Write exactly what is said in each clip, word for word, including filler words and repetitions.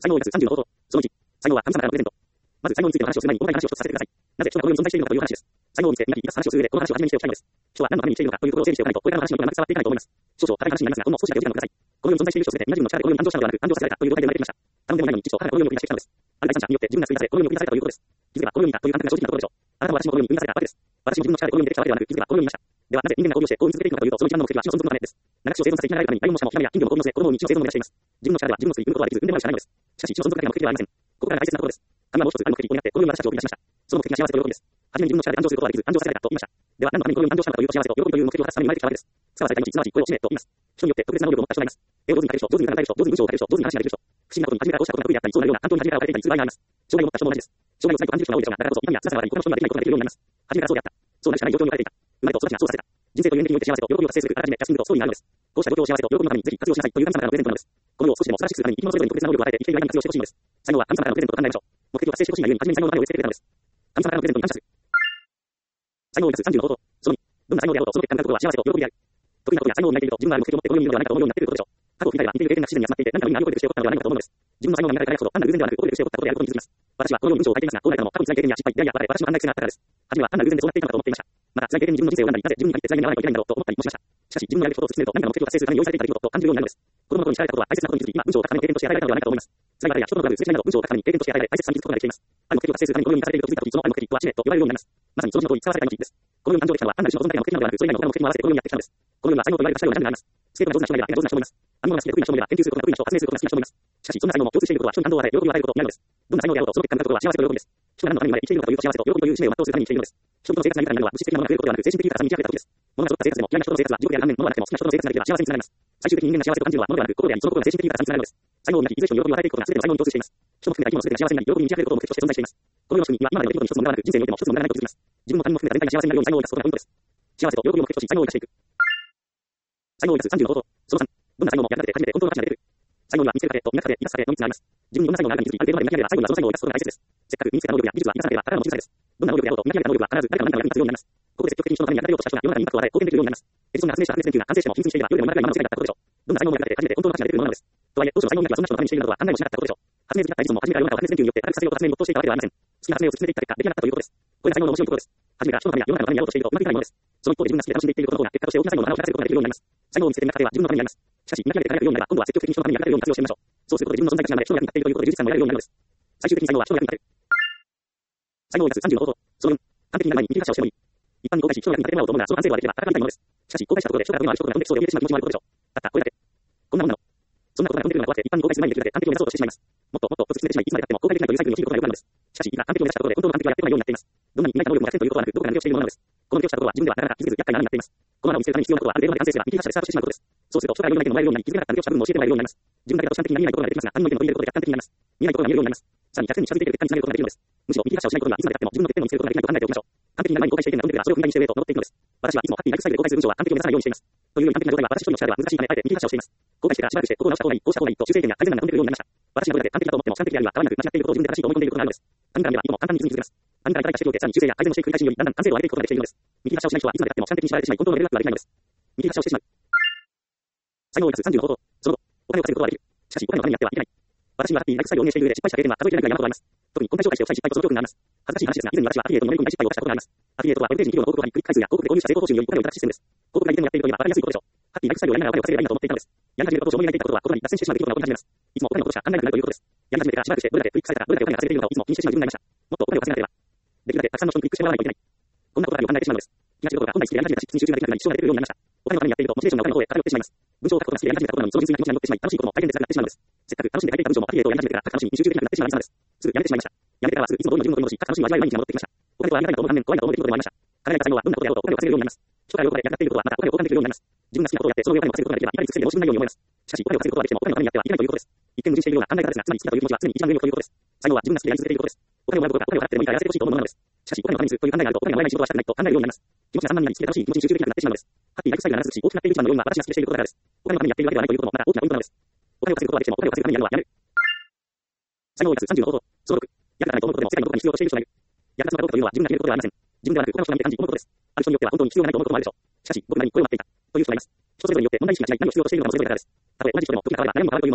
才能約さんじゅうの方法。そのいち、才能は神様からのプレゼント。まず才能についての話をする前に細かい話を一つさせてください。なぜ人がこの世に存在しているのかという話です。才能を見つけ、磨き、生かす話をする上で、この話を初めにしておきたいのです。人は何のために生きているのかというところを整理しておかないと、これからの話のような伝わっていかないと思います。少々高い話になりますが、ほんの少しだけお時間をください。この世に存在している人すべて皆自分の力でこの世に誕生したのではなく、誕生させられたという状態で生まれてきました。頼んでもないのに父と母がこの世に送り出してきたのです。ある第三者によって自分が救い出され、この世に送り出されたということです。気づけばこの世にいたという感覚が正直なところでしょう。あなたも私もこの世に送り出されたわけです。私も自分の力でこの世に出てきたわけではなく、気づけばこの世にいました。ではなぜ人間が交尾をして交尾続けていくのかというと、その一番の目的は死の存続のためです。長く死を生存させ生きられるために、ライオンもシャもヒラメや金魚も交尾の末、子供を日の生存を目指しています。自分の力では自分の巣に産むことはできず、産んでもらうしかないのです。しかし、死の存続だけが目的ではありません。ここからが大切なところです。神はもう一つある目的を担って、この世に私たちを送り出しました。その目的が幸せと喜びです。はじめに自分の力で誕生することはできず、誕生させられたと言いました。では、何のためにこの世に誕生したのかというと、幸せと喜びという目的を果たすために生まれてきたわけです。使わされた命、すなわち声を使命と言います。人によって特別な能力を持った人がいます。絵を上手に描ける人、上手に歌える人、上手に文章を書ける人、上手に話ができる人。不思議なことに初めからこうしたことが得意であったり、そうなるような担当に初めから分かれていたりする場合があります。障害を持った人も同じです。障害を辛いと感じる人が多いでしょうが、だからこそ痛みや辛さがあり、他の人にはできないことができるようになります。初めからそうであった。そうなるしかない状況に置かれていた。生まれと育ちがそうさせた。人生という面的において幸せと喜びを達成するあらかじめキャスティングとストーリーがあるのです。こうした状況を幸せと喜びのためにぜひ活用しなさいという神様からのプレゼントなのです。この世を少しでも素晴らしくするために生き物それぞれに特別な能力を与えて生きている間に活用してほしいのです。才能は神様からのプレゼントと考えましょう。目的を達成してほしいがゆえに初めに才能の種を植え付けてくれたのです。神様からのプレゼントに感謝する。才能約さんじゅうの方法。そのに、どんな才能であろうとその結果になることは幸せと喜びである。得意なことや才能を磨いていると自分はある目的を持ってこの世にいるのではないかと思うようになっていることでしょう。過去を振り返れば似ている経験が不自然に集まっていて何かの意味があることでして起こったのではないかと思うのです。自分の才能が磨かれたからこそ単なる偶然ではなく、ここでして起こったことであることに気づきます。私はこのように文章を書いていますが、こうなるのも過去に辛い経験や失敗、いやいや、我々私の判断癖があったからです。初めは単なる偶然でそうなっていたのかと思っていました。また辛い経験に自分の人生を選んだり、なぜ自分に限って辛い目に遭わないといけないんだろうと思ったりもしました。しかし自分のやることを進めると何かの目的を達成するために用意されていた出来事と感じるようになるのです。子供の頃に知られたことは大切なことに気づき、今文章を書くための経験として与えられたのではないかと思います。辛い場合や人とのトラブル、すれ違いなど文章を書くために経験として与えられ大切さに気づくことができています。ある目的を達成するためにこの世に生かされていると気づいたとき、そのある目的とは使命と呼ばれるようになります。まさにその人と使わされた命です。この世に誕生できたのは単なる死の存在だけの目的なのではなく、それ以外の他の目的も合わせてこの世にやってきたのです。この世には才能と言われる頭領が何でもあります。スケートが上手な人もいれば絵が上手な人もいます。編み物が好きで得意な人もいれば研究することが得意な人、発明することが好きな人もいます。しかしそんな才能も共通していることは人に感動を与え喜びを与えることになるのです。どんな才能であろうとその結果になることは幸せと喜びです。人が何のために生まれ生きているのかというと幸せと喜びという使命を全うするために生きているのです。人々の生活が豊かになるのは物質的なものが増えることではなく、精神的豊かさに満ち溢れた時です。物が揃った生活でも嫌いな人の生活は地獄である反面、物がなくても好きな人の生活ができれば幸せにつながります。最終的に人間が幸せと感じるのは物ではなく心であり、その心が精神的豊かさにつながるのです。才能を磨き、いずれ人に喜びを与えていくことが全ての才能に共通しています。人も含めた生き物すべてが幸せになり、喜びに満ち溢れることを目的として存在しています。この世の仕組みには今までの出来事に一つも無駄はなく、人生においても一つも無駄がないと気づきます。自分も他人も含めた全体が幸せになるように才能を生かすことがポイントです。幸せと喜びを目的とし才能を生かしていく。才能を生かすさんじゅうの方法。そのさん、どんな才能もやらなくて初めて本当の価値が出てくる。才能には見つける過程と磨く過程、生かす過程のみっつがあります。自分にどんな才能があるかに気づき、ある程度まで磨き上げれば最後にはその才能を生かすことが大切です。せっかく身につけた能力や技術は生かさなければただの小さいです。どんな能力であろうと磨き上げた能力は必ず誰かの何かの役に立つようになります。ここで積極的に人のために役立てようとした人が世の中にインパクトを与え貢献できるようになります。エジソンが発明した発熱電球が完成しても秘密にしていれば世でも今まで間違いだったことでしょう。どんな才能も磨かれて初めて本当の価値が出てくるものなのです。とはいえ当初の才能磨きはそんな人のためにしているのとは考えもしなかったことでしょう。発明好きだったエジソンも初めから世の中を発熱電球によって軽くさせようと発明に没頭していたわけではありません。好きな発明を進めていった結果出来上がったということです。これが才能の面白いところです。初めから人のためや世の中のためにやろうとしているとうまくいかないものです。その一方で自分が好きで楽しんでいっていることの方が結果として大きな才能の花を咲かせることができるようになります。才能を見つけて磨く過程は自分のためになります。しかし磨き上げて輝くようになれば今度は積極的に人のために役立てるように活用してみましょう。そうすることで自分の存在価値が生まれ人の役に立っているということで充実感も得られるようになるのです。最終的に才能は人の役に立てる。才能を生かすさんじゅうの方法。そのよん、完璧になる前に見切り発車をしてもいい。一般に公開し人の役に立ててもらおうと思うならその安定度ができれば戦いたいものです。しかし公開したところで人が不満をある人とか運でそうで生んでしまう気持ちもあることでしょう。たったこれだけ。こんなもんなの。そんなことが飛んでくるのが怖くて一般に公開する前にできるだけ完璧を目指そうとしてしまいます。もっともっとと突き詰めてしまいいつまで経っても公開できないというサイクルに陥ることがよくあるのです。しかしいざ完璧を目指したところで本当の完璧はやってこないようになっています。どんなに磨いた能力もひゃくパーセントということはなくどこかで抜け落ちているものなのです。この抜け落ちたところは自分ではなかなか気づけず厄介な穴になっています。この穴を見つけるために必要なことはある程度まで完成すれば見切り発車でスタートしてしまうことです。そうすると人からいろんな意見をもらえるようになり気づけなかった抜け落ちた部分も教えてもらえるようになります。自分だけだと主観的には見えないことが出てきますが他人の意見を取り入れることで客観的になります。見えないことが見えるようになります。さらにひゃくパーセントに近づいている結果につなげることができるのです。むしろ見切り発車をしないことがいつまで経っても自分の欠点を見つけることができないと考えておきましょう。完璧になる前に公開している点が飛んでくるがそれを踏んだりにして上と登っていくのです。私はいつもハッピーライフスタイルで公開する文章は完璧を目指さないようにしています。というより完璧な状態は私一人の力では難しいためあえて見切り発車をしています。公開してからしばらくしてここを直した方がいい、こうした方がいいと修正点や改善が飛んでくるようになりました。私のことで完璧だと思っても主観的であるが変わらなく間違っていることを自分で正しいと思い込んでいることがあるのです。他人から見ればいとも簡単に気づきます。他人から理解しておいてさらに修正や改善をしていく繰り返しによりだんだん完成度を上げていくことができているのです。見切り発車をしない人はいつまで経っても主観的に縛られてしまい本当のレベルアップができないのです。見切り発車をしてしまう。才能を生かすさんじゅうの方法。その後、お金を稼ぐことはできる。しかしお金のためにやってはいけない。私にはハッピーライフスタイルを運営している上で失敗した経験は数えきれないくらい山ほどあります。特に公開紹介しておきたい失敗とその教訓があります。恥ずかしい話ですが以前に私はアフィリエイトにのめり込んだ失敗を犯したことがあります。アフィリエイトとはウェブページに企業の広告を貼りクリック回数や広告で購入した成功報酬によりお金をいただくシステムです。広告が以前もやっているといえば分かりやすいことでしょう。ハッピーライフスタイルをやりながらお金を稼げばいいんだと思っていたのです。やり始めた当初思い描いていたことは心に脱線してしまう出来事が起こり始めます。いつもお金のことしか考えなくなるということです。やり始めてからしばらくしてどれだけクリックされたかどれだけお金が稼げているのかをいつも気にしてしまう自分がいました。もっとお金を稼がなければ。できるだけたくさんの人にクリックしてもらわないといけない。こんなことがありを考えてしまうのです。気が散ることが本来好きでやり始めたし、実に集中ができなくなり支障が出てくるようになりました。お金のためにやっているとモチベーションがお金の方へ偏ってしまいます。文章を書くことが好きでやり始めたことなのにその純粋な気持ちが乗ってしまい楽しいことも大変で辛くなってしまうのです。せっかく楽しんで書いていた文章もアフィリエイトをやり始めてから楽しみに集中できなくなってしまいそうです。すぐやめてしまいました。やめてからはすぐいつも通りの自分を取り戻し、楽しみを味わい毎日が戻ってきました。お金とはありがたいなと思う反面怖いなと思う出来事でもありました。叶えた才能はどんなことであろうとお金を稼げるようになります。人から喜ばれ役立っていることはまたお金を交換できるようになります。自分が好きなことをやってその上お金を稼ぐことができればいかに尽くせでも自分ないように思います。しかしお金を稼ぐことができてもお金のためにやってはいけないということです。一見矛盾しているような考え方ですが、つまり好きだという気持ちは常に一番上に置くということです。才能は自分が好きでやり続けていることです。お金をもらうことがお金を払ってでもいいからやらせてほしいと思うものなのです。しかしお金のためにするという考えがあるとお金がもらえない仕事はしたくないと考えるようになります。気持ちが散漫になり好きで楽しい気持ちに集中できなくなってしまうのです。ハッピーライフスタイルが長続きし大きくなっている一番の要因は私が好きでしていることだからです。お金のためにやっているわけではないということもまた大きなポイントなのです。お金を稼ぐことができてもお金を稼ぐためにやるのはやる。才能を生かすさんじゅうの方法。そのろく、役立たないと思うことでも世界のどこかに必要としている人がいる。役立つのかどうかというのは自分が決めることではありません。自分ではなく他の人が見て感じ思うことです。ある人によっては本当に必要ないと思うこともあるでしょう。しかし僕なりにこれを待っていたという人がいます。人それぞれによって問題意識が違い何を必要としているのかもそれぞれからです。たとえ同じ人でも時が変われば何も変わるというものです。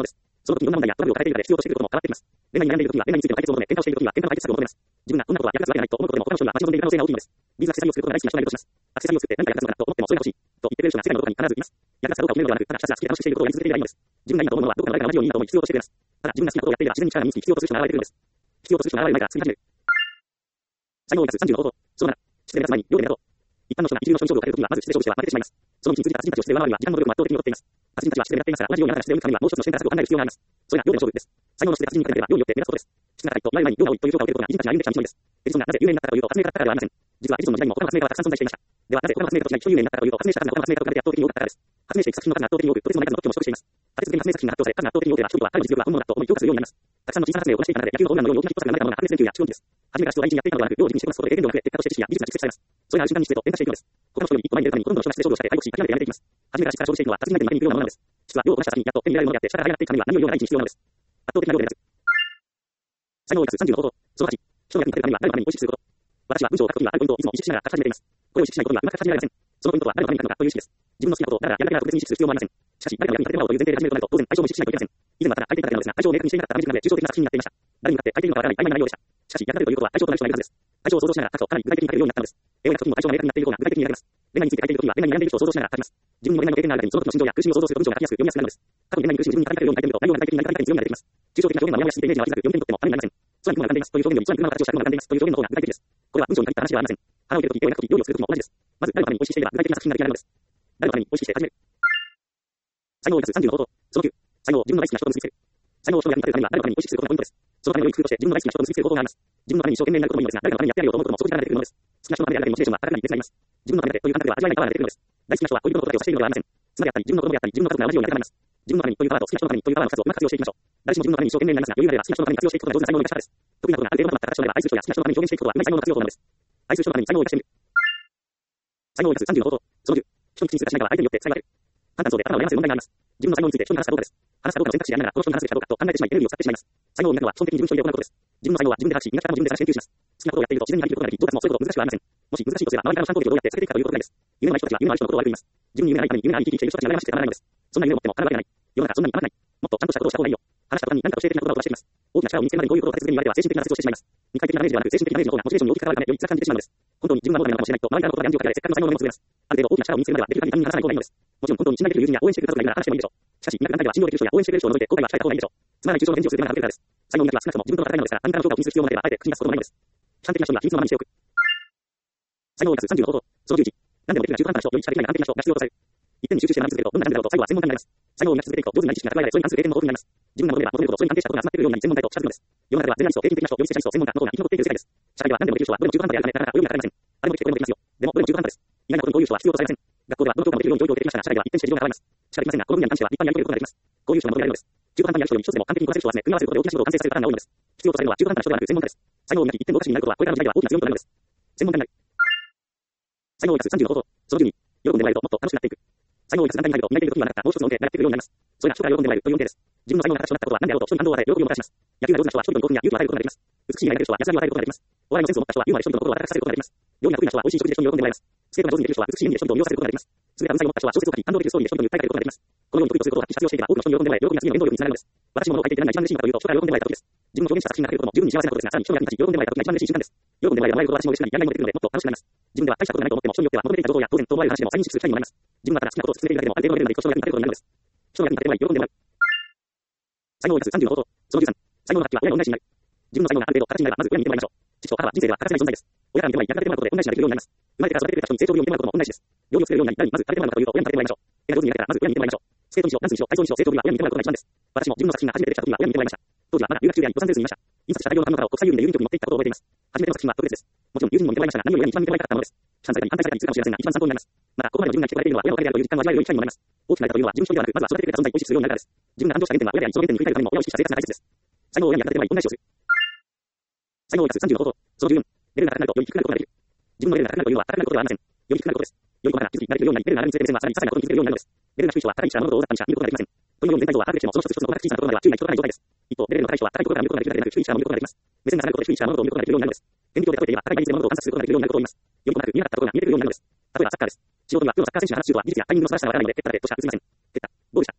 その時いろんな問題やトラブルを抱えているので必要としていることも変わっています。恋愛に悩んでいる時は恋愛についての解決を求め、喧嘩をしている時は喧嘩の解決策を求めます。自分がこんなことは役立つわけないと思うことでも他の人には待ち望んでいる可能性が大きいのです。ビーズアクセサリーを作ることが大好きな人がいるとします。アクセサリーを作って何か役立つのかなと思ってもそれが欲しいと言ってくれる人が世界のどこかに必ずいます。役立つかどうかを決めるのではなく、ただひたすら好きで楽しくしていることをやり続けていればいいのです。自分がいいなと思うのはどこかの誰かが同じようにいいなと思い必要としてくれます。ただ自分が好きなことをやっていれば自然に力が身につき必要とする人が現れてくるのです。必要とする人が現れる前から作り始める。才能を生かすさんじゅうの方法。そうなら、失礼な前に両手でなど。一般の人が一流の症状を抱えるときは、まず失礼症としては負けてしまいます。その道に続いた達人たちを失礼上回るには時間の努力も圧倒的に劣っています。達人たちは失礼やっていますから、同じようにあなたが失礼を打つためにはもう一つの視点から策を考える必要があります。それが両手の勝負です。才能の失礼達人に勝てれば量によって目立つことです。質が高いと、前々に量が多いという評価を受けることが人たちが歩んできた道のりです。エジソンがなぜ有名になったかというと、発明家だったからではありません。実はエジソンの時代にも他の発明家はたくさん存在していました。ではなぜ他の発明家としない人有名になったかというと、発明者数が他の発明家と比べて圧倒的に多かったからです。発明していく作品の数が圧倒的に多く、とてつもない数の特許も取得しています。立て続けに発明作品が発表され、数が圧倒的に多ければ人々は彼の実力は本物だと思い評価するようになります。たくさんの小さな発明をこなしていた中で、野球のホームランのように大きなヒット作が生まれたのがはちせんきゅうひゃくきゅうじゅうです。初めから人を第一にやっていたのではなく、量を軸にしてこなすことで経験量が増え、結果として知識や技術が蓄積されます。それがある瞬間に質へと変化していくのです。他の人より一個前に出るためにほとんどの人が失礼症状をして敗北し、諦めてやめていきます。初めから質から生じていくのは達人相手に負けに行くようなものなのです。質は量をこなした先にやっと手に入れられるものであって、力が上がっていくためには何よりも第一に必要なのです。圧倒的な量で目立つ。才能を生かすさんじゅうの方法。そのはち、人の役に立てるためには誰のためにを意識すること。私は文章を書くときはあるポイントをいつも意識しながら書き始めています。これを意識しないことにはうまく書き始められません。そのポイントは誰のために書くのかという意識です。自分の好きなことを誰がやるだけが特別に意識する必要もありません。しかし、誰かの役に立ててもらおうという前提で始めるとなると、当然、相性も意識しないといけません。以前はただ書いていただけなのですが、相性を明確にしていなかったため自分で抽象的な作品になっていました。誰に向かって書いているのかわからない曖昧な内容でした。しかし、役立てるということは相性となる人がいるはずです。相性を想像しながら書くとかなり具体的に書けるようになったのです。絵を描くときも相性が明確になっている方が具体的に描けます。恋愛について書いているときは恋愛に悩んでいる人を想像しながら書きます。自分にも恋愛の経験があるだけにその時の心情や苦しみを想像すると文章が書きやすく読みやすくなるのです。過去に恋愛に苦しみ自分に語りかけるように書いてみると内容が具体的になり方に強みが出てきます。抽象的な表現がモヤモヤしていてイメージが湧きづらく読み手にとってもためになりません。空に雲が浮かんでいますという表現より空に雲が形をした雲が浮かんでいますという表現の方が具体的です。これは文章に限った話ではありません。腹を入れるとき、絵を描くとき、料理を作るときも同じです。まず、誰のために美味しいしていれば具体的な作品が出来上がるのです。誰のために美味しいして始める。才能を生かすさんじゅうの方法。そのきゅう、才能を自分の大好きな人と結びつける。才能を人の役に立てるためには誰のために美味しくすることがポイントです。そのための良い工夫として自分の大好きな人と結びつける方法があります。自分のために一生懸命になることもいいのですが、誰かのためにやってやるよと思うこともそこから出てくるのです。好きな人のためであるだけにモチベーションは高くなり別になります。自分のためだけという感覚では味わえないパワーが出てくるのです。大好きな人は恋人のことだけをしているのではありません。妻であったり、自分の子供であったり、自分の家族が同じように当てはまります。自分のためにというパワーと好きな人のためにというパワーのふたつをうまく活用していきましょう。誰しも自分のために一生懸命になりますが、余裕があれば好きな人のために活用していくことが上手な才能の生かし方です。得意なことがある程度まとまった形であれば愛する人や好きな人のために表現していくことはうまい才能の活用法なのです。愛する人のために才能を生かしてみる。才能を生かすさんじゅうの方法。そのじゅう、人に口にするかしないかは相手によって使い分ける。簡単そうで頭を悩ませる問題があります。自分の才能について人に話すかどうかです。話すかどうかの選択肢でありながら、この人に話すべきかどうかと考えてしまい、エネルギーを使ってしまいます。才能を磨くのは基本的に自分一人で行うことです。自分の才能は自分で探し、磨き方も自分で探し研究します。好きなことをやっていると自然になりきることができ、上達もそういうこと難しくはありません。もし難しいとすれば、周りからの参考でどうやって避けていくかということくらいです。夢のない人たちは夢のある人のことを悪く言います。自分に夢がないために夢がない生き生きしている人たちが羨ましくてたまらないのです。そんな夢を持っても叶うわけがない。世の中そんなに甘くない。もっとちゃんとしたことをした方がいいよ。話した途端に何かと性的な言葉を出しています。大きな力を見つけるまでにこういうことを立て続けに言われては精神的な挫折をしてしまいます。二回的なダメージではなく精神的なダメージの方がモチベーションに大きく関わるためより辛く感じてしまうのです。本当に自分がものなのかもしれないと周りからの言葉で暗示をかけられせっかくの才能の芽も潰れます。ある程度大きな力を見つけるまではできる限り他人に話さない方がいいのです。もちろん本当に信頼できる友人や応援してくれる家族がいるなら話してもいいでしょう。しかし、いなくなったら信用できる人や応援してくれる人を除いて後悔は控えた方がいいでしょう。つまらない抽象の返事をする手間が省けるからです。才能磨きは少なくとも自分との戦いなのですから、他人からの評価を気にする必要もなければあえて口に出すこともないのです。悲観的な人には秘密のままにしておく。才能を生かすさんじゅうの方法。そのじゅういち、何でもできるが中途半端な人、より力的な完璧な人が必要とされる。一点に集中して学び続けると、どんなジャンルだろうと最後は専門家になります。才能を磨き続けていくと、上手な知識が蓄えられ、それに関する経験の豊富になります。自分が求めれば求めるほど、それに関係したことが集まってくるようになり、専門家と近づくのです。世の中ではゼネラリスト、平均的な人、よりスペシャリスト、専門家の方が生き残っている世界です。社会では何でもできる人はどれも中途半端であるため、なかなか泳ぎがかかりません。あれもできてこれもできますよ。でも、どれも中途半端です。意外なことにこういう人は必要とされません。学校ではどの教科もできるように教育を受けてきましたが、社会では一転して事情が変わります。しかできませんが、この分野に関しては一般にやり遂げることができます。こういう人が求められるのです。中途半端にやる人より一つでも完璧にこなせる人を集め、組み合わせることで大きな仕事を完成させるパターンが多いのです。必要とされるのは中途半端な人ではなく専門家です。才能を磨き一点合格になることはこれからの時代では大きな強みとなるのです。専門家になる。才能を生かすさんじゅうの方法。そのじゅうに、喜んでもらえるともっと楽しくなっていく。才能を生かす団体に入ると磨いている時にはなかったもう一つの恩恵がやってくるようになります。それが人から喜んでもらえるという恩恵です。自分の才能が形となったことは何であろうと人に感動を与え、喜びをもたらします。野球が上手な人は人々に興奮や勇気を与えることができます。美しい目が描ける人は安らぎを与えることができます。お笑いのセンスを持った人はユーモアで人々の心を温かくさせることができます。料理が得意な人は美味しい食事で人に喜んでもらえます。スケートが上手にできる人は美しい演技で人々を魅了させることができます。優れた文才を持った人は小説を書き、感動できるストーリーで人々に訴えかけることができます。このように得意とすることを発揮して活用していけば多くの人に喜んでもらえ、喜びが次の原動力につながるのです。私も物を書いていて何が一番嬉しいのかというと、人から喜んでもらえた時です。自分の表現した作品が書けることも十分に幸せなことですが、さらに人の役に立ち、喜んでもらえた時が一番嬉しい瞬間です。喜んでもらえることは私も嬉しくなり、やりがいも出てくるので、もっと楽しくなります。自分では大したことがないと思っても、人によっては求めていた情報や当然と思われる話でも再認識する機会にもなります。自分がただ好きなことを進めているだけでも、ある程度のレベルまで人の役に立てることになるのです。人の役に立てる前に喜んでもらう。才能を生かすさんじゅうの方法。そのじゅうさん、才能の発揮は親に恩返しになる。自分の才能がある程度形になれば、まず親に見てもらいましょう。父と母は人生では欠かせない存在です。親から見てもらい、役立ててもらうことで恩返しができるようになります。生まれてから育ててくれた人に成長ぶりを見てもらうことも恩返しです。料理を作れるようになり、何にまず食べてもらうのかというと、親に食べてもらいましょう。絵が上手に描けたら、まず親に見てもらいましょう。スケートにしろ、ダンスにしろ、体操にしろ、成長ぶりは親に見てもらうことが一番です。私も自分の作品が初めてできた時は親に見てもらいました。当時はまだ留学中であり、ロサンゼルスにいました。印刷した大量の版のを国際郵便で郵便局に持って行ったことを覚えています。初めての作品は特別です。もちろん友人にも見てもらいましたが、何より親に一番見てもらいたかったものです。悲惨されたり反対されたりするかもしれませんが、一番参考になります。また、ここまでの自分が来てくれているのは親のおかげであるという実感を味わえる良い機会にもなります。大きくなれたというのは自分一人ではなく、まずは育ててくれた存在を意識するようになるからです。自分が誕生した原点は親であり、その原点に振り返るためにも親を意識した生活が大切です。才能を親に役立てる前に恩返しをする。才能を生かすさんじゅうの方法。そのじゅうよん、レベルが高くなるとより低くなることができる。自分のレベルが高くなるというのは高くなることではありません。より低くなることです。より細かな気づきになれるようになり、レベルが上がるにつれて目線はさらに些細なことに気づけるようになるのです。レベルが低い人は高い位置から物事を大雑把にしか見ることができません。というように全体像は把握できても、その一つ一つの細かく小さなところまでは注意が届かない状態です。一方、レベルの高い人は高いところから見ることができるだけでなく、低い位置から見ることができます。目線が下がることで低い位置から物事を見ることができるようになるのです。顕微鏡で例えて言えば、高い倍率で物事を観察することができるようになることを言います。より細かく見えなかったことが見えてくるようになるのです。例えばサッカーです。素人にはプロのサッカー選手の話するとは技術やタイミングの素晴らしさがわからないので、蹴っただけとしか映りません。蹴った、ゴールした。こんなデータ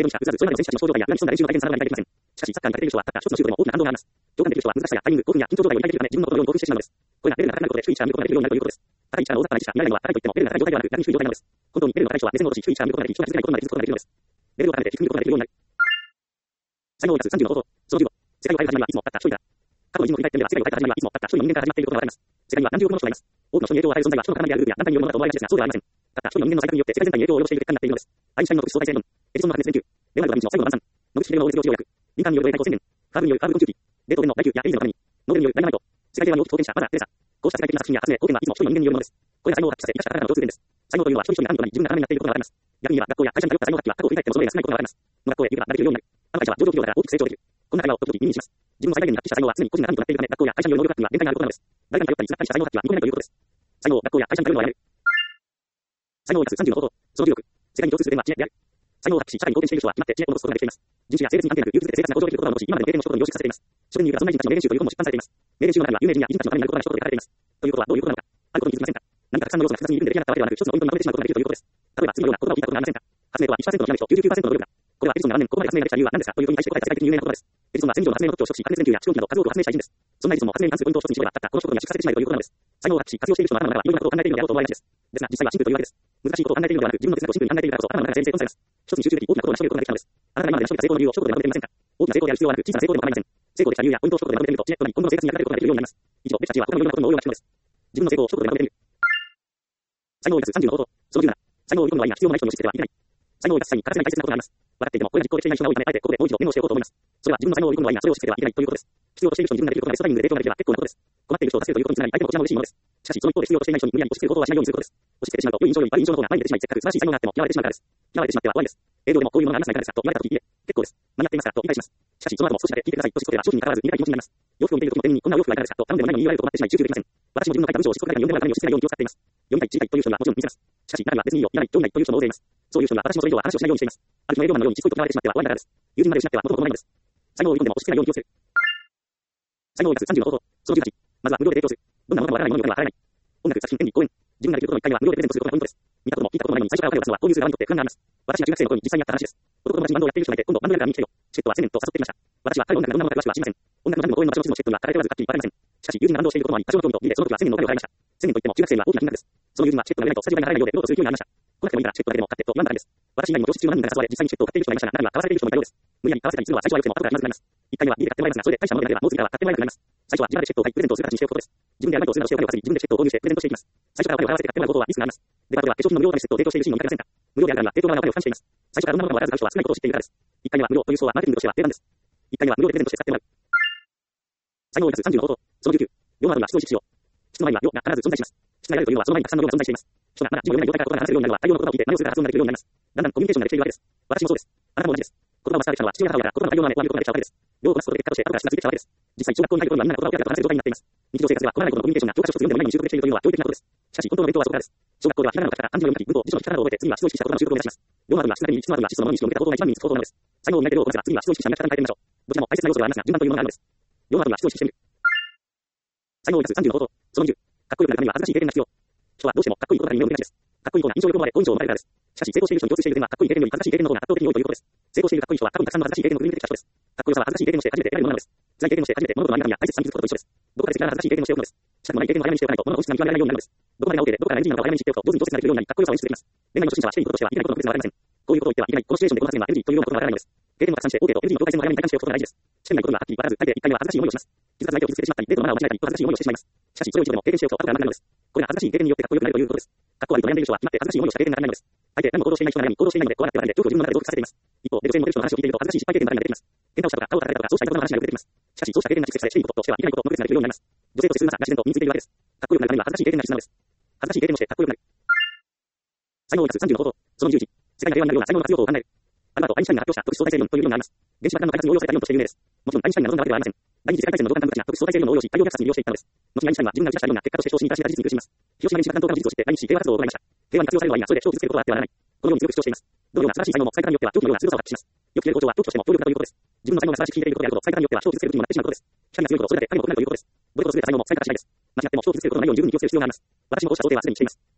容疑者、うざず、それまでの選手たちの症状や、何潜んだ練習の改善さらに理解できません。しかし、サッカーに勝てる人は、サッカー一つのシュートでも大きな反動があります。共感できる人は、難しさやタイミング、興奮や緊張状態を理解できるため、自分のことのように興奮してしまうのです。これがレベルが高くなることで、注意しちゃうことができるようになるということです。高い位置から大雑把な位置しか見られないのは、高いといっても、レベルが高い状態ではなく、逆に低い状態なのです。本当にレベルの高い人は、目線を落とし、注意しちゃうことができ、人が気づけないことまで気づくことができるのです。レベルを高めて、低く見ることができるようになる。才能を生かすさんじゅうの方法。そのじゅうご。世界を変える始まりはいつもたった一人だ。過去の偉人の振り返ってみれば、世界を変える始まりはいつもたった一人の人間から始まっていることがわかります。世界には何十億の人がいます。多くの人に影響を与える存在は人の塊であるグループや団体によるものだと思われがちですが、そうではありません。たった一人の人間の最悪によって世界全体に影響を及ぼしている結果になっているのです。アインシュタインの特殊相対性論、エジソンの白熱電球、レオナルド・ダ・ヴィンチの最後の晩餐、野口英世の応接条約、リンカーンによる英会語宣言、カーブによるカーブコンキューティ、ベートーベンの第九やエリゼの神、ノーベルによるダイナマイト、世界平和の大きく貢献者、マザー・テレサ。こうした世界的な作品や発明、貢献はいつも一人の人間によるものです。これが才能を発揮させ、生かしたからの共通点です。才能というのは一人一人が神となり、自分が神になっていることがわかります。逆に言えば、学校や会社に通った才能発揮は過去を振り返ってもその例が少ないことがわかります。この学校へ行けば慣れているようになる。あの会社は上場企業だから大きく成長できる。こんな会話を時々耳にします。自分の最大限に発揮した才能は常に個人が神となっているため、学校や会社による能力発揮には限界があることなのです。誰かに頼ったり使ったりした才能発揮は見込めないということです。才能を学校や会社に頼るのはやめる。才能を生かすさんじゅうの方法。そのじゅうろく。世界に共通する点は知恵である。才能を発揮し、社会に貢献している人は決まって知恵を残すことができています。人種や性別に関係なく、優秀で生活が向上できることが残し、今までの経験の仕事に凝縮させています。書店によるそんな人たちの名言集という本も出版されています。名言集の中には有名人や偉人たちのためになることが一言で書かれています。ということはどういうことなのか。あることに気づきませんか。何かたくさんの要素が複雑に入り組んで出来上がったわけではなく、一つのポイントにまとめてしまうことができるということです。例えば次のような言葉を聞いたことがありませんか。発明とはいちパーセントのひらめきときゅうじゅうきゅうパーセントの努力だ。これはエジソンが何年ここまで発明ができた理由は何ですかという問いに対して答えた世界的に有名な言葉です。エジソンはせん以上の発明の特徴を取得し、白熱電球や蓄音機など数多くを発明した偉人です。そんなエジソンも発明に関するポイントを一つに絞れば、たったこの一言には縮されてしまうということなのです。才能を発揮し、活用している人の頭の中はいろんなことを考えているのであろうと思われがちです。ですが、実際はシンプルというわけです。難しいことを考えているのではなく、自分の哲学をシンプルに考えているからこそ、頭の中が整理整頓されます。一つに集中でき、大きなことを成し遂げることができたのです。あなたが今まで成し遂げた成功の理由を一言でまとめてみませんか。大きな成功である必要はなく、小さな成功でも構いません。成功できた理由やポイントを一言でまとめてみると、知恵となり、今後の生活に役立てることができるようになります。以上、僕たちは他のいろんなことの応用が必要です。自分の成功を一言でまとめてみる。才能を生かすさんじゅうの方法。そのじゅうなな。才能を生かすのはいいが必要のない人に押し付けてはいけない。才能を生かす際に欠かせない大切なことがあります。分かっていてもこれが実行できていない人が多いため、あえてここでもう一度メモをしておこうと思います。それは自分の才能を生かすのはいいがそれを押し付けてはいけないということです。必要としている人に自分ができることがベストタイミングでできることができれば結構なことです。困っている人を助けるということにつながり、相手のこちらも嬉しいものです。しかし、その一方で必要としていない人に無理やり押し付けることはしないようにすることです。押し付けてしまうと良い印象より悪い印象の方が前に出てしまい、せっかく素晴らしい才能があっても嫌われてしまうからです。嫌われてしまっては終わりです。映像でもこういうものがありますがいかがですかと言われたとき、いえ、結構です。間に合っていますかと理解します。しかし、その後も少しだけ聞いてくださいとしつこければ商品に関わらず苦い気持ちになります。洋服を見ているときも店員にこんな洋服はいかがですかと頼んでもないのに言われると困ってしまい集中できません。私も自分の書いた文章をしつこく書いたのに読んでもらうために押し付けないように気を使っています。読みたい、知りたいという人にはもちろん見せます。しかし、中には別にいいよ、いらない、興味ないという人も大勢います。そういう人には私もそれ以上は話をしないようにしています。ある日の営業マンのようにしつこいと嫌われてしまっては終わりだからです。友人まで失っては元も子もないのです。才能を売り込んでも押し付けないように気をつける。才能を生かすさんじゅうの方法。そのじゅうはち。まずは無料で提供する。どんなものもわからないものにお金は払えない。音楽、作品、演技、講演。自分ができることの一回目は無料でプレゼントすることがポイントです。見たことも聞いたこともないのに最初からお金を出すのは購入する側にとって不安があります。私が中学生の頃に実際にやった話です。男友達にバンドをやっている人がいて、今度バンドやるから見に来てよ。チケットはせんえんと誘ってきました。私は彼の音楽がどんなものか詳しくは知りません。音楽の何でも講演の場所の地図のチケットには書かれておらず楽器にバレません。しかし友人がバンドをしていることもあり、多少の興味と見てその時はせんえんのお金を払いました。せんえんといっても中学生には大きな金額です。その友人はチケットが売れないとスタジオ代が払えないようで売ろうとする気になりました。来なくてもいいからチケットだけでも買ってと言わんばかりです。私以外にも教室中の何人かが誘われ実際にチケットを買っている人がいましたが、中には買わされている人もいたようです。無理やり買わせたりするのは最初は良くても後から気まずくなります。一回目は家で買ってもらいますが、それで大したものになればもう次からは買ってもらえなくなります。最初は自腹でチケットを買いプレゼントをする形にしておくことです。自分でアルバイトをするなどしてお金を稼ぎ、自分でチケットを購入してプレゼントしていきます。最初からお金を払わせて買ってもらうことはリスクがあります。デパートでは化粧品の無料試セットを提供しているシーンを見かけませんか。無料であるから提供側がお金を負担しています。最初からどんなものもわからず買う人は少ないことを知っているからです。一回目は無料という層はマーケティングとしては定番です。一回目は無料でプレゼントして使ってもらう。才能を生かすさんじゅうの方法。そのじゅうきゅう。量のあるのは質の意識しよう。質の前には量が必ず存在します。質があるというのはその前にたくさんの量が存在しています。人がまだ自分の読めない状態から言葉が話せるようになるのは大量の言葉を聞いて内容するが発音ができるようになります。だんだんコミュニケーションができているわけです。私もそうです。あなたも同じです。言葉をマスターできたのは父親母親から言葉の大量の雨を浴びることができたわけです。量をこなすことで結果として後から質がついてきたわけです。実際小学校に入る頃にはみんなが言葉をペラペラ話せる状態になっています。日常生活ではこらないことのコミュニケーションが教科書を読んでもないのに習得しているというのは驚異的なことです。しかし本当の勉強はそこからです。小学校ではひらがなの書き方、漢字の読み書き、文法、辞書の聞き方などを覚えて次は質を意識した言葉の習得を目指します。量のあるのは質なりに質のあるのは質のものにして向けたことが一番身につく方法なのです。才能を磨いて量をこなせば次は質を意識した磨き方に変えてみましょう。どちらも大切な要素がありますが順番というものがあるのです。量のあるのは質を意識してみる。才能を生かすさんじゅうの方法。そのじゅう。かっこよくなるためには恥ずかしい経験が必要。人はどうしてもかっこいいことに目を向けがちです。かっこいいような印象力をまで好印象を持たれるからです。しかし成功している人に共通している点はかっこいい経験より恥ずかしい経験の方が圧倒的に多いということです。成功しているかっこいい人は過去にたくさんの恥ずかしい経験を繰り抜けてきた人です。かっこよさは恥ずかしい経験をして初めて得られるものなのです。辛い経験をして初めて物事のあり方や大切さに気づくことと一緒です。どこかで次から恥ずかしい経験をしておくのです。したくもない経験を早めにしておかないと物の本質が見極められないようになるのです。どこまでが OK でどこからが エヌジー なのかを早めに知っておくと上手に調節ができるようになりかっこよさを演出できます。恋愛の初心者は試験に行くこととしてはいけないことの区別がわかりません。こういうことを言ってはいけない。このシチュエーションでこの発言は エヌジー というようなことがわからないのです。経験をたくさんして OK と エヌジー の境界線を早めに体感しておくことが大事です。試験ないことにははっきり言わず、大抵いっかいめは恥ずかしい思いをします。気づかず相手を傷つけてしまったり、デートのマナーを間違えたりと恥ずかしい思いをしてしまいます。しかしそれを一度でも経験しておくと後から学ぶのです。これが恥ずかしい経験によってかっこよくなるということです。かっこ悪いと悩んでいる人は決まって恥ずかしい思いをした経験がないのです。相手何も行動していない人なのに行動していないので怖がって笑んで恐怖を自分の中で増幅させています。一方で女性のモデルの話を聞いていると恥ずかしい失敗経験が出てきます。喧嘩をしたとか顔を叩かれたとかそうしたことの話がよく出てきます。しかしそうした経験が蓄積され、試験にこととしてはいけないことの区別ができるようになります。女性と接するうまさが自然と身についているわけです。かっこよくなるためには恥ずかしい経験が必要なのです。恥ずかしい経験をしてかっこよくなる。才能を生かすさんじゅうの方法。そのじゅういち。世界が平和になるような才能の活用法を考える。アルバート・アインシュタインが発表した特殊相対性理論という理論があります。原子爆弾の開発に応用された理論として有名です。もちろんアインシュタインが望んだわけではありません。第二次世界大戦の同感たちが特殊相対性理論を応用し、大量虐殺に利用していったのです。後にアインシュタインは自分が打ち出した理論が結果として少子に達した事実に苦しみます。広島原子爆弾投下の事実を知って第二次平和活動を行いました。平和に活用されるのはいいが、それで人を傷つけることはあってはならない。このように強く主張しています。どのような素晴らしい才能も最多によっては狂気のような鋭さを発揮します。よく切れる包丁は狂気としても暴力だということです。自分の才能が素晴らしく効いていることであること、最多によっては人を傷つける武器にもなってしまうことです。光が強いこと、それだけ神も異なるということです。ボイコットする才能も最多しないです。間違っても人を傷つけることのないように十分に気をつける必要があります。私もこうした想定はすでにしています。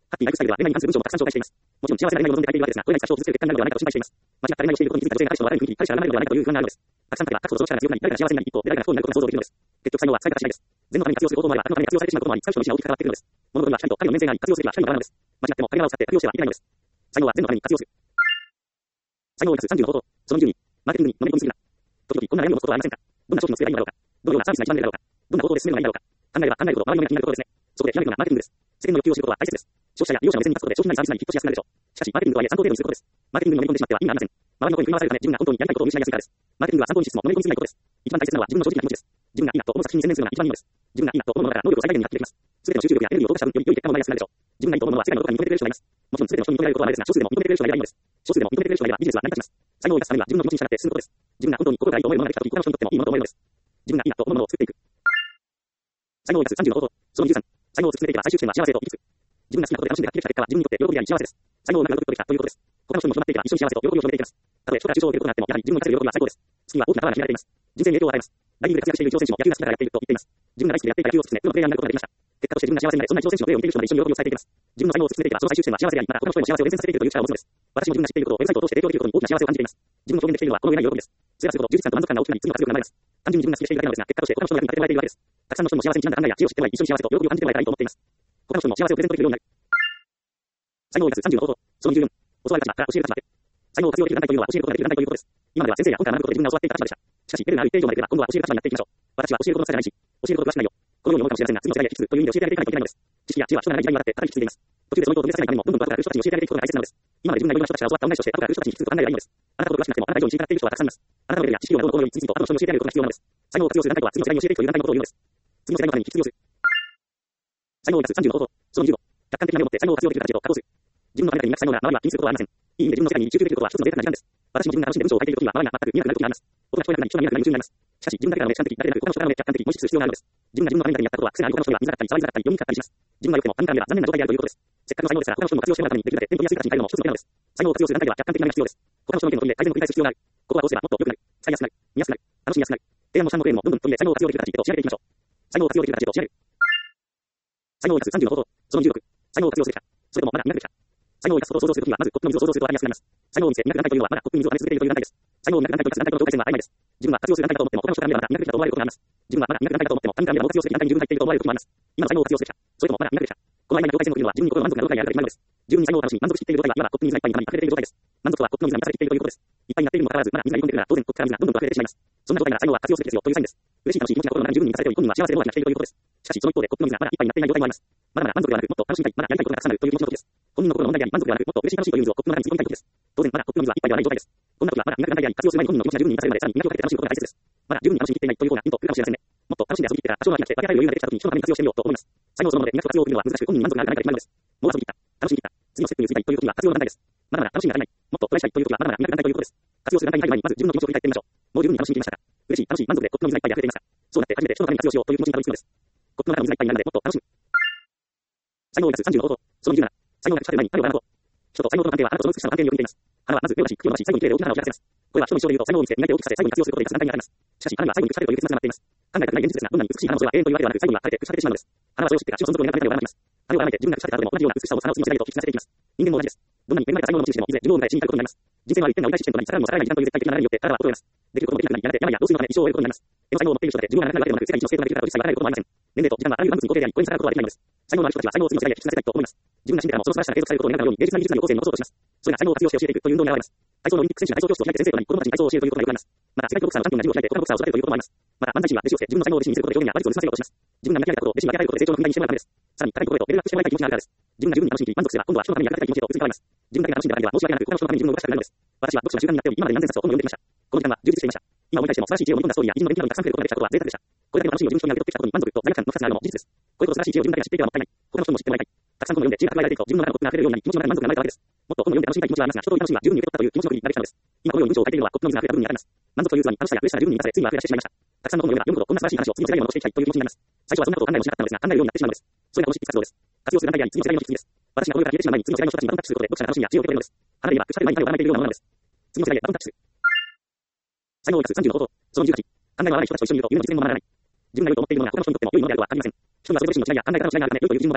ハッピーライフスタイルは恋愛に関する文章もたくさん紹介しています。もちろん幸せな恋愛を望んで書いているわけですが、これらに多少続ける欠陥なのではないかと心配しています。間違った恋愛をしていることに気づいた女性が対象は悪い雰囲気、彼氏が現れるのではないかという不安があるのです。たくさん書けば書くほどその力が強くなり、誰かが幸せになり、一方で誰かが不幸になることが想像できるのです。結局才能は使い方次第です。善のために活用する方法もあれば、悪のために活用されてしまうこともあり、最初の意思が大きく関わってくるのです。物事には光と影の面性があり、活用すべきは光の側なのです。間違っても彼らを使って悪用してはいけないのです。才能は善のために活用する。才能を生かすさんじゅうの方法。そのにじゅうに、マーケティングにのめり込みすぎるな。時々こんな悩みを持つことはありませんか？どんな商品を作ればいいのだろうか。どのようなサービスが一番売れるだろうか。どんな方法で進めるのがいいのだろうか。考えれば考えるほど周りの目が気になることですね。そこで極めるのがマーケティングです。世間の欲求を知ることは大切です。消費者や利用者の目線に立つことで商品なりサービスなりヒットしやすくなるでしょう。しかし、マーケティングとはいえ参考程度にすることです。マーケティングにのめり込んでしまっては意味がありません。周りの声に振り回されるため自分が本当にやりたいことを見失いやすいからです。マーケティングは参考にしつつものめり込みすぎないことです。一番大切なのは自分の正直な気持ちです。自分がいいなと思う作品に専念するのが一番いいのです。自分がいいなと思うものだから能力を最大限に発揮できます。すべての集中力やエネルギーを投下した分より良い結果も生み出すでしょう。自分がいいと思うものは世界のどこかに認めてくれる人がいます。もちろんすべての人に認められることはないですが、少数でも認めてくれる人がいればいいのです。少数でも認めてくれる人がいればビジネスは成り立ちます。才能を生かすためには自分の気持ちに従って進むことです。自分が本当に心がいいと思えるものができたとき、他の人にとってもいいものと思えるのです。自分がいいなと思うものを作っていく。才能を生かすさんじゅうの方法。そのにじゅうさん、才能を突き詰めていけば最終地点は幸せと気づく。自分が好きなことで楽しんで発揮できた結果は自分にとって喜びであり幸せです。才能をうまくアウトプットできたということです。他の人にも広まっていけば一緒に幸せと喜びを広めていきます。たとえ人から中傷を受けることがあっても、やはり自分に対する喜びは最高です。好きは大きな川が決められています。人生に影響を与えます。大リーグで活躍している挑戦手も野球が好きだからやっていると言っています。自分が大好きでやっていた野球を突き詰め、プロのプレイヤーになることができました。結果として自分が幸せになれ、そんな挑戦手のプレーを見ている人まで一緒に喜びを伝えていきます。自分の才能を突き詰めていけば、その最終地点は幸せであり、また他の人へも幸せを伝染させていけるという力を持つのです。私も自分が知っていることをウェブサイトを通して提供できることに大きな幸せを感じています。自分の表現できているのはこの上ない喜びです。それらするほど充実感と満足感が大きくなり、次の活力が生まれます。単純に自分が好きでしているだけなのですが、結果として他の人の役に立ててもらえているわけです。たくさんの人にも幸せにちゃんと考えや知恵を知ってもらい、一緒に幸せと喜びを感じてもらえたらいいと思っています。他の人にも幸せをプレゼントできるようになる。才能を生かすさんじゅうの方法。そのにじゅうよん、教わる立場から教える立場へ。才能を活用できる団体というのは教えることができる団体ということです。今までは先生や本から学ぶことで自分が教わっていた立場でした。しかし、レベルのある一定以上まで来れば、今度は教える立場になっていきましょう。私は教えることの差じゃないし、教えること詳しくないよ。このように思うかもしれませんが、次の世代へ引き継ぐという意味で教えてあげていかないといけないのです。知識や知恵は人が長い時代にわたって語り継いでいます。途中でその人を途切れさせないためにも、どんどん後から来る人たちに教えてあげていくことが大切なのです。今まで自分がいろんな人たちから教わった同じとして、後から来る人たちに引き継ぐことが案内がいいのです。あなたほど詳しくなくても、あなた以上に知りたがっている人はたくさんいます。あなたのレベルや知識をどうこのように次々と後の人に教えてあげることが必要なのです。才能を活用する団体とは次の世代に教えていくという団体のことを言うのです。次の世代のために引き継ぎをする。才能を生かすさんじゅうの方法。そのにじゅうご、客観的な目を持って才能を活用できる形と確保する。自分のために磨く才能が周りは気にすることはありません。いい意味で自分の世界に集中できることは一つの贅沢な時間です。私も自分が楽しんで文章を書いているときには周りが全く見えなくなるときがあります。音が聞こえなくなり、人が見えなくなり夢中になります。しかし、自分だけなので主観的、誰でなく他の人からの目客観的、も意識する必要があるのです。自分が自分のためにやったことは癖がある他の人には見づらかったり、触りづらかったり、読みにくかったりします。自分が良くても他人から見れば残念な状態であるということです。せっかくの才能ですから他の人にも活用してもらうためにできるだけ手に取りやすい形に変えるのも一つの手なのです。才能を活用する段階では客観的な目が必要です。他の人の意見を取り入れ改善を繰り返す必要がある。ここはどうすればもっと良くなる、使いやすくなる、見やすくなる、楽しみやすくなる。提案もしたの例もどんどん取り入れ才能を活用できる形へと仕上げていきましょう。才能を活用できる形へと仕上げる。才能を生かすさんじゅうの方法。そのにじゅうろく、才能を活用するか、それともまだ磨くべきか。才能を生かすことを想像するときは、まずトップの水を想像すると分かりやすくなります。才能を見せ磨く団体というのはまだトップの水を真似続けているという団体です。才能を磨く団体と生かす団体との境界線は曖昧です。自分は活用する団体だと思っても、他の人から見ればまだ磨くべきだと思われることがあります。自分はまだ磨く団体だと思っても、他人から見れば活用すべき団体に自分が入っていると思われることもあります。今の才能を活用するか、それともまだ磨くべきか。この曖昧な境界線をというのは自分に心の満足がどこかにあるから今のです。自分に才能を楽しみ、満足しきっている状態は、いわばトップの水がいっぱいに溢れている状態です。満足とはトップの水が満たされていっているということです。いっぱいになっているにもかかわらず、まだ水が入り込んでくるなら、当然ここから水がどんどんと溢れてしまいます。そんな状態なら才能は活用すべきですよというサインです。嬉しい楽しい気持ちが心の中に十分に満たされており、本人は幸せで大きなしているということです。しかし、その一方でトップの水がまだいっぱいになっていない状態もあります。まだまだ満足ではなく、もっと楽しみたい、まだやりたいことがたくさんあるという気持ちのことです。本人の心の問題であり、満足ではなく、もっと嬉しい楽しいという水をトップの中に突っ込みたいことです。当然、まだトップの水はいっぱいではない状態です。こんな時はまだ磨く段階であり、活用する前に本人の気持ちが十分に満たされるまで、さらに磨きをかけて楽しむことが大切です。まだ十分に楽しみきっていないという方がピンとくるかもしれませんね。もっと楽しんで遊びきってから多少の飽きが来て分け与える余裕が出てきた時に人のために活用してみようと思います。才能そのもので磨く活用をするのは難しく、本人に満足があるかないかで決まるのです。もう遊びきった、楽しみきった、次のステップに移りたいという時には活用の段階です。まだまだ楽しみが足りない、もっとトライしたいという時はまだまだ磨く段階ということです。活用する段階に入る前にまず自分の気持ちを振り返ってみましょう。もう十分に楽しみきりましたか。嬉しい、楽しい、満足でコップの水がいっぱいで溢れていますか。そうなって初めて人のために活用しようという気持ちにたどり着くのです。コップの中の水がいっぱいになるのでもっと楽しむ。才能を生かすさんじゅうの方法。そのにじゅうなな、才能が隠される前に種を学ぼう。人と才能との関係はあなたとその美しさの関係によく似ています。花はまず目を出し、茎を伸ばし、最後に綺麗で大きな花を開かせます。これは人の一生で言うと才能を見せ、磨いて大きくさせ、最後に活用することで生かす段階に当たります。しかし、花には最後に隠されるという結末が待っています。考えたくない現実ですが、どんなに美しい花もそれは永遠というわけではなく、最後には枯れて腐ってしまうのです。花はそれを知ってか、死の存続を願うだけではなくなります。種を甘えて自分が腐された後でも同じような美しさを花を次の世代へと引き継がせていきます。人間も同じです。どんなに恵まれた才能の持ち主でも、いずれ自分を迎え死に至ることになります。人生は一点の折り返し地点となり、さらにもさらに時間という絶対的な流れによって体は衰えます。できることもできなくなり、やがて病や老衰のため一生を終えることになります。でも才能を持っている人だけ自分が長くなるわけでもなく、世界一の生徒ができるからと一切わからないこともありません。年齢と時間はあらゆる万物に固定であり、これに逆らうことはできないのです。才能のある人たちは才能を次の世代へ引き継がせたいと思います。自分が死んでからもその素晴らしさが継続されることを願うように、芸術なり技術なりを後世に残そうとします。それが才能を活用して教えていくという運動に現れます。体操のオリンピック選手が体操教室を開いて先生となり、子供たちに体操を教えるということがよくあります。また、世界記録ボクサーのチャンピオンがジムを開いて他のボクサーを育てるということもあります。また、漫才師は弟子をして自分の才能を弟子に見せることで表現や馬術を盗ませようとします。自分が磨き上げたことを弟子に分け与えることで成長の踏み台にしてもらうためです。さらに、高いところへとレベルアップしてもらいたい気持ちがあるからです。自分が十分に楽しみきり満足すれば、今度は人のために役立てたい気持ちへと移り変わります。自分だけが楽しんでばかりでは申し訳なく、他の人のために自分を動かしたくなるのです。私は読書が習慣になっており、今まで何千冊を本を読んできました。この時間は充実していました。今思い返しても素晴らしい知恵を読み込んだストーリーや偉人の勉強などにたくさん触れることができたことは贅沢でした。これだけの楽しみを自分一人が受け取ってきたことに満足と罪悪感のふたつがあるのも事実です。これほど素晴らしい知恵を自分だけが知っていてはもったいない。他の人も知ってもらいたい。たくさん本を読んで知恵が蓄えられていくと自分の中のコップが溢れるようになり、気持ちの中に満足が生まれたわけです。もっと本を読んで楽しみたい気持ちはありますが、人といい楽しみは十分に受け取ったという気持ちの国になってきたのです。今このように文章を書いているのはコップの水が溢れた部分に当たります。満足という器に楽しさや嬉しさが十分に満たされ、ついには溢れ出してしまいました。たくさんの本を読めば読むほどこんな素晴らしい話を次の世代にも残していきたいという気持ちになります。最初はそんなことを考えもしなかったのですが、考えるようになってしまうのです。それが楽しい活動です。活用する段階であり、次の世代の引き継ぎです。私がこの世から消えてしまう前に次の世代の人たちにバトンタッチすることで、読者が楽しみや知恵を受け取れるのです。花で言えば、腐れる前に種を甘えているようなものなのです。次の世代へバトンタッチする。才能を生かすさんじゅうの方法。そのにじゅうはち、考えが合わない人たちと一緒にいると夢の実現もままならない。自分が良いと思っているものが他の人にとっても良いものであるとは限りません。人にはそれぞれ自身の違いや考え方の違いがあるため、良いという基準もバラバラです。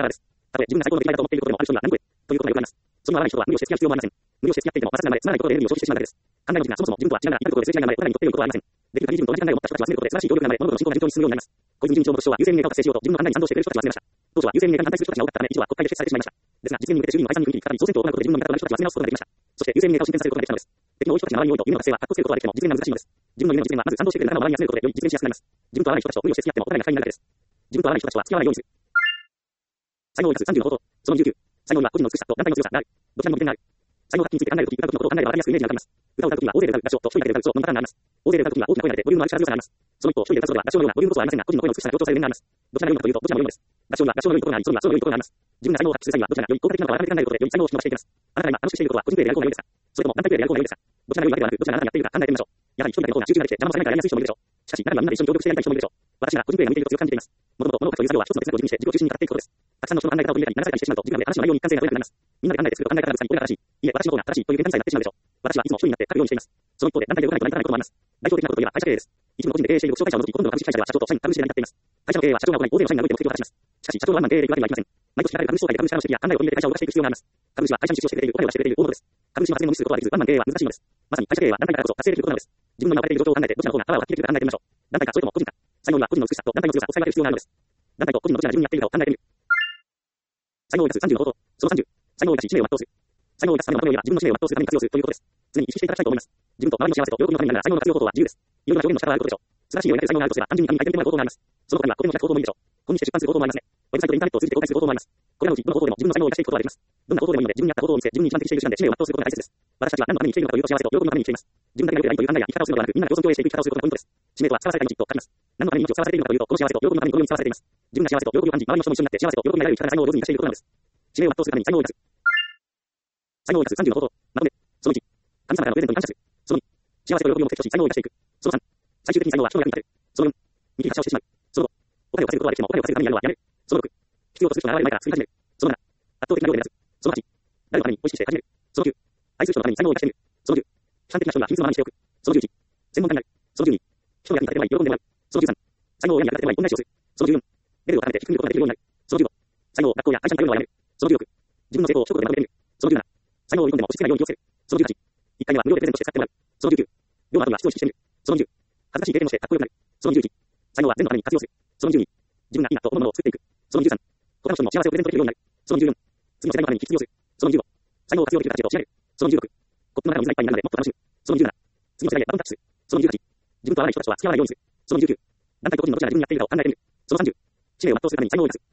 たとえ自分が最高の出来栄えだと思っていることでもある人には何故ということがよくあります。その合わない人とは無理をして付き合う必要もありません。無理をして付き合っていても、またつまらないことで無理を消費してしまうだけです。考えの軸がそもそも自分とは違うが、至ることで数値が生まれ、お互いにとっていることはありません。できる限り自分と同じ考えを持った人たちは集めることで素晴らしい協力が生まれ、物事の進行が順調に進むようになります。小泉純一郎元首相は優先民営化を達成しようと自分の考えに賛同してくれる人たちを集めました。当初は優先民営化に反対する人たちが多かったため、一度は国会で否決されてしまいました。ですが、実現に向けて衆議院の解散に踏み切り、再び総選挙を行うことで自分の味方となる人たちを集め直すことができました。そして優先民営化を進展させることができたのです。敵の多い人たちの周りに多いと夢の達成は獲得することはできても実現が難しいのです。自分の夢の実現はまず賛同してくれる仲間を周りに集めることでより実現しやすくなります。自分と合わない人たちと無理をして付き合ってもお互いが不快になるだけです。自分と合わない人たちは付き合わないようにする。才能を生かすさんじゅうの方法。そのにじゅうきゅう。才能には個人の美しさと団体の強さがある。どちらにも利点がある。才能発揮について考えるとき、歌う時のことを考えれば分かりやすくイメージが浮かびます。歌を歌うときは大勢で歌う合唱と一人だけで歌う合唱のパターンがあります。大勢で歌うときは大きな声が出てボリュームのある力強さがあります。その一方、一人で歌うときは合唱のようなボリュームこそありませんが、個人の声の美しさが強調される面があります。どちらが良いかというと、どちらも良いのです。合唱には合唱の良いところがあり、ソロにはソロの良いところがあります。自分が才能を発揮する際には、どちらが良い効果的なのかを改めて考えることで、より才能を引き伸ばしていきます。あなたが今楽しくしていることは個人プレイでやる方が良いですか、それとも団体プレイでやる方が良いですか。どちらが良いわけではなく、どちらがあなたにやっているか考えてみましょう。やはり一人だけの方が集中ができて邪魔をされないからやりやすい人もいるでしょう。しかし、中にはみんなで一緒に協力してやりたい人もいるでしょう。私が個人プレイが向いていると強く感じています。もともと物を書くという作業は一つの哲学を軸にして自己中心に語っていくことです。たくさんの人の考え方を取り入れたり、流されたりしてしまうと、自分で話の内容に一貫性が取れなくなります。みんなで考えて作ると考え方がぶつかり、これが正しい。いえ、私の方が正しいという限界になってしまうでしょう。私はいつも一人になって書くようにしています。その一方で団体で動かないと成り立たないこともあります。代表的なことといえば会社経営です。一部の個人で経営している商会社を除き、ほとんどの株式会社では社長と社員、株主で成り立っています。会社の経営は社長が行い、大勢の社員が動いて目的を果たします。しかし、社長のワンマン経営でいくわけにはいきません。毎年開かれる株主総会で株主からの指摘や考えを取り入れて会社を動かしていく必要があります。株主は会社に出資をしてくれている、お金を出してくれている大物です。株主の発言の無視することはできず、ワンマン経営は難しいのです。まさに会社経営は団体だからこそ達成できることなのです。自分の今置かれている状況を考えて、どちらの方がパワーを発揮できるか考えてみましょう。団体か、それとも個人か。才能には個人の美しさと団体の強さを使い分ける必要があるのです。団体と個人のどちらが自分にやっているかを考えてみる。才能を生かすさんじゅうの方法。そのさんじゅう。才能を生かし使命を全うする。才能を生かすためのまとめには自分の使命を全うするために活用するということです。常に意識していただきたいと思います。自分と周りの幸せと喜びのためになる才能の活用方法は自由です。いろいろな表現の仕方があることでしょう。素晴らしいようになる才能があるとすれば、単純に神に回転的な方法があります。その他には個人の開く方法もいいでしょう。個人して出版する方法もありますね。ウェブサイトでインターネットを通じて公開する方法もあります。これらのうちどの方法でも自分の才能を生かしていくことができます。どんな方法でもいいので、自分に合った方法を見つけ、自分に一番適している手段で使命を全うすることが大切です。私たちは何のために生きているのかというと、幸せと喜びのために生きています。自分だけが良ければいいという考えや生き方をするのではなく、みんなで共存共栄していく生き方をすることがポイントです。使命とは使わされた命と書きます。何のために命を使わせているのかというと、この幸せと喜びのためにこのように使わされています。自分が幸せと喜びを感じ、周りの人も一緒になって幸せと喜びが得られる生き方が才能を上手に生かしていくことなのです。使命を全うするために才能を生かす。才能を生かすさんじゅうの方法。まとめ。そのいち。神様からのプレゼントに感謝する。そのに。幸せと喜びを目的とし才能を生かしていく。そのさん。最終的に才能は人の役に立てる。そのよん。見切り発車をしてしまう。そのご。お金を稼ぐことはできてもお金を稼ぐためにやるのはやめる。そのろく。必要とする人が現れる前から作り始める。そのなな。圧倒的な量で目指す。そのはち。誰のために意識して始める。そのきゅう。愛する人のために才能を生かしてみる。そのじゅう。悲観的な人には秘密のままにしておく。そのじゅういち。専門家になる。そのじゅうに。人の役に立てる前に喜んでもらう。そのじゅうさん。才能を親に役立てる前に恩返しをする。そのじゅうよん。レベルを高めて低く見ることができるようになる。そのじゅうご。才能を学校や会社に頼るのはやめる。そのじゅうろく。自分の成功を一言でまとめてみる。そのじゅうなな。才能を売り込んでも押し付けないように気をつける。そのじゅうはち。いっかいめは無料でプレゼントして使ってもらう。そのじゅうきゅう。量の後には質を意識してみる。そのじゅう。恥ずかしい経験をしてかっこよくなる。そのじゅういち。才能は全のために活用する。そのじゅうに。自分がいいなと思うものを作っていく。そのじゅうさん。他の人にも幸せをプレゼントできるようになる。そのじゅうよん。次の世代のために必要する。そのじゅうご。才能を活用できる形を仕上げる。そのじゅうろく。コップの中の水がいっぱいになるのでもっと楽しむ。そのじゅうなな。次の世代へバトンタッチする。そのじゅうはち。自分と合わない人たちとは付き合わないようにする。そのじゅうきゅう。団体と個人のどちらが自分にやっているかを考えてみる。そのさんじゅう。使命を全うするために才能を生かす。